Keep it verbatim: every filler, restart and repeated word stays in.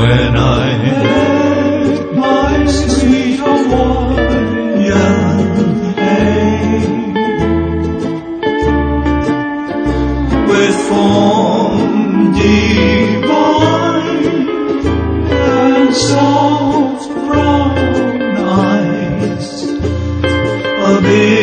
when I met my sweet Hawaiian maid, with form divine and soft brown eyes, a big